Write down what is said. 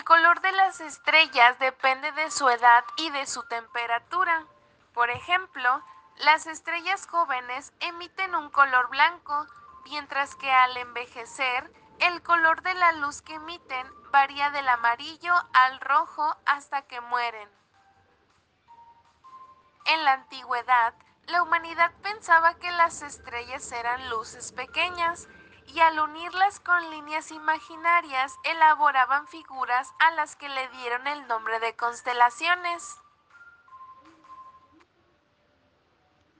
color de las estrellas depende de su edad y de su temperatura. Por ejemplo, las estrellas jóvenes emiten un color blanco, mientras que al envejecer, el color de la luz que emiten varía del amarillo al rojo hasta que mueren. En la antigüedad, la humanidad pensaba que las estrellas eran luces pequeñas y al unirlas con líneas imaginarias elaboraban figuras a las que le dieron el nombre de constelaciones.